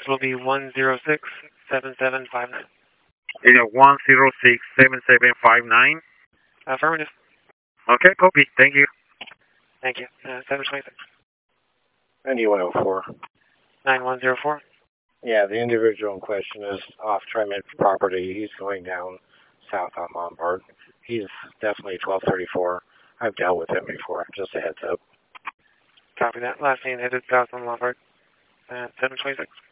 will be 106-7759. Is it 106-7759? Affirmative. Okay, copy. Thank you. Thank you. 726. 9104. 9104. Yeah, the individual in question is off Tremont property. He's going down south on Lombard. He's definitely 1234. I've dealt with him before. Just a heads up. Copy that. Last name headed south on Lombard. 726.